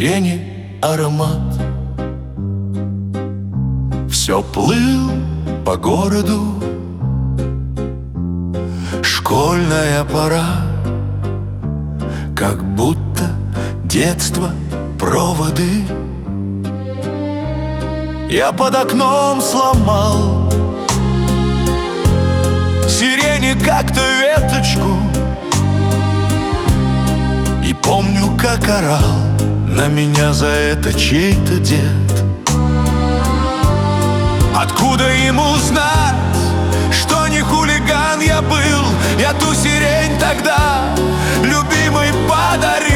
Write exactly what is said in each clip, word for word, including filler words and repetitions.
сирени аромат. Все плыл по городу, школьная пора, как будто детство проводы. Я под окном сломал сирени как-то веточку, и помню, как орал на меня за это чей-то дед. Откуда ему знать, что не хулиган я был? Я ту сирень тогда любимой подарил.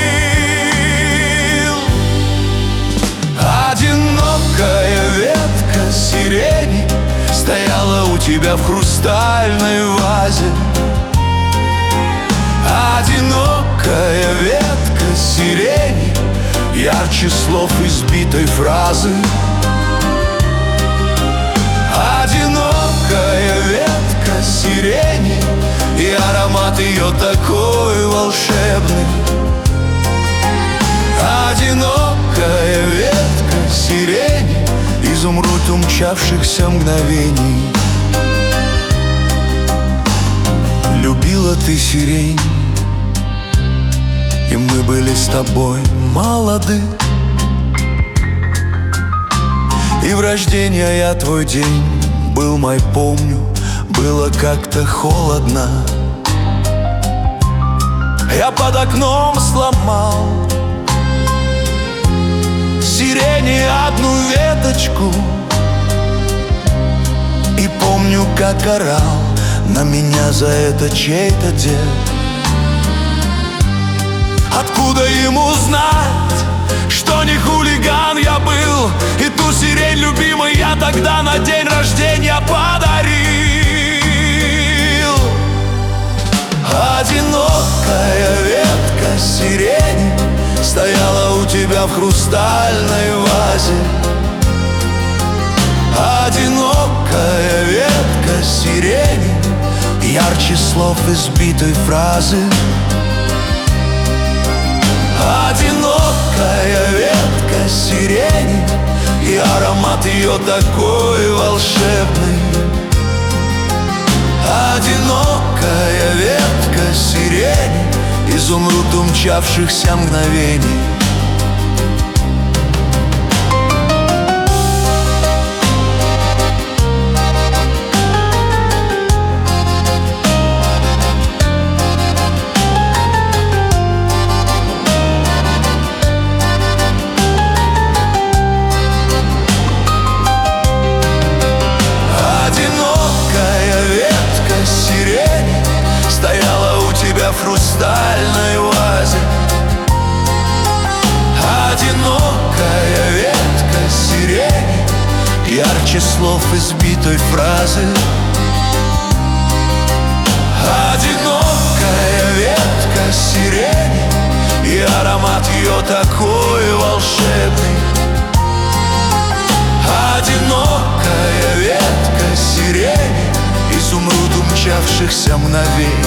Одинокая ветка сирени стояла у тебя в хрустальной вазе. Одинокая ветка сирени ярче слов избитой фразы. Одинокая ветка сирени, и аромат ее такой волшебный. Одинокая ветка сирени, изумруд умчавшихся мгновений. Любила ты сирень, и мы были с тобой молоды. И в рождения я твой день был мой, помню, было как-то холодно. Я под окном сломал сирени одну веточку, и помню, как орал на меня за это чей-то дед. Откуда ему знать, что не хулиган я был, и ту сирень любимой я тогда на день рождения подарил. Одинокая ветка сирени стояла у тебя в хрустальной вазе. Одинокая ветка сирени ярче слов избитой фразы. Одинокая ветка сирени, и аромат ее такой волшебный. Одинокая ветка сирени, изумруд умчавшихся мгновений. В хрустальной вазе. Одинокая ветка сирени, ярче слов избитой фразы. Одинокая ветка сирени, и аромат ее такой волшебный. Одинокая ветка сирени, изумруд умчавшихся мгновений.